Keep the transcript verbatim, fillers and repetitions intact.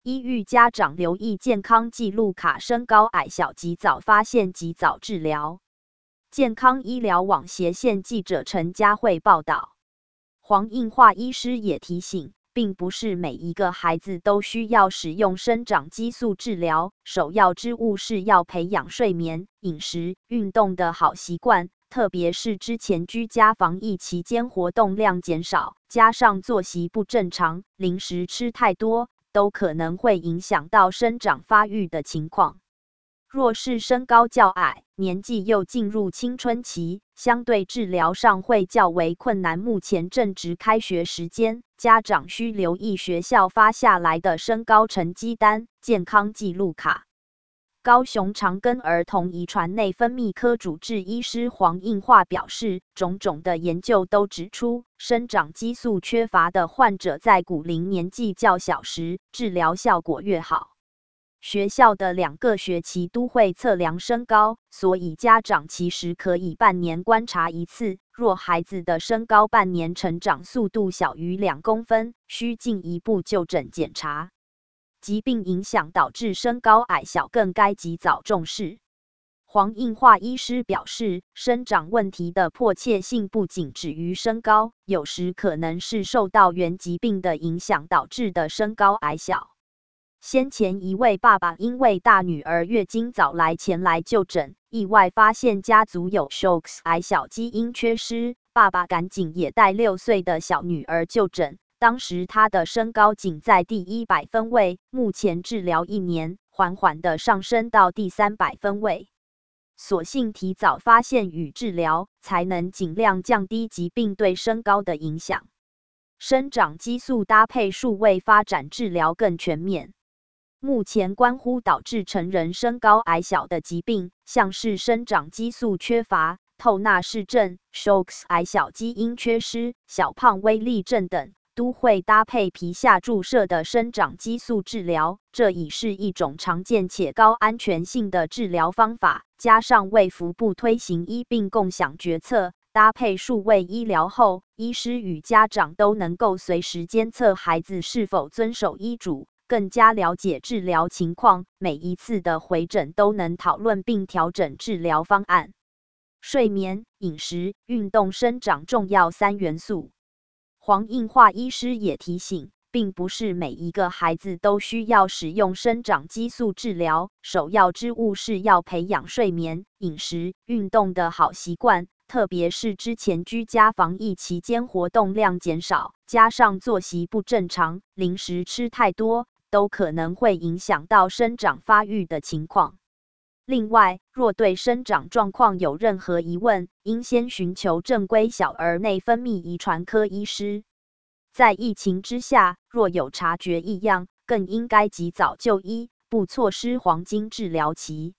一吁家长留意健康记录卡，身高矮小及早发现及早治疗。健康医疗网斜线记者陈佳慧报道。黄映桦医师也提醒，并不是每一个孩子都需要使用生长激素治疗，首要之务是要培养睡眠、饮食、运动的好习惯，特别是之前居家防疫期间活动量减少，加上作息不正常、零食吃太多，都可能会影响到生长发育的情况。若是身高较矮，年纪又进入青春期，相对治疗上会较为困难。目前正值开学时间，家长需留意学校发下来的身高成绩单、健康记录卡。高雄长庚儿童遗传内分泌科主治医师黄映桦表示，种种的研究都指出，生长激素缺乏的患者在骨龄年纪较小时，治疗效果越好。学校的两个学期都会测量身高，所以家长其实可以半年观察一次。若孩子的身高半年成长速度小于两公分，需进一步就诊检查。疾病影响导致身高矮小，更该及早重视。黄映桦医师表示，生长问题的迫切性不仅止于身高，有时可能是受到原疾病的影响导致的身高矮小。先前一位爸爸因为大女儿月经早来前来就诊，意外发现家族有 S H O X 矮小基因缺失，爸爸赶紧也带六岁的小女儿就诊。当时她的身高仅在第一百分位，目前治疗一年，缓缓的上升到第三百分位。所幸提早发现与治疗，才能尽量降低疾病对身高的影响。生长激素搭配数位发展治疗更全面。目前关乎导致成人身高矮小的疾病，像是生长激素缺乏、透纳氏症、S H O X 矮小基因缺失、小胖威力症等，都会搭配皮下注射的生长激素治疗，这已是一种常见且高安全性的治疗方法。加上卫福部推行医病共享决策，搭配数位医疗后，医师与家长都能够随时监测孩子是否遵守医嘱，更加了解治疗情况，每一次的回诊都能讨论并调整治疗方案。睡眠、饮食、运动、生长重要三元素。黄映桦医师也提醒，并不是每一个孩子都需要使用生长激素治疗，首要之务是要培养睡眠、饮食、运动的好习惯，特别是之前居家防疫期间活动量减少，加上作息不正常、零食吃太多，都可能会影响到生长发育的情况。另外，若对生长状况有任何疑问，应先寻求正规小儿内分泌遗传科医师。在疫情之下，若有察觉异样，更应该及早就医，不错失黄金治疗期。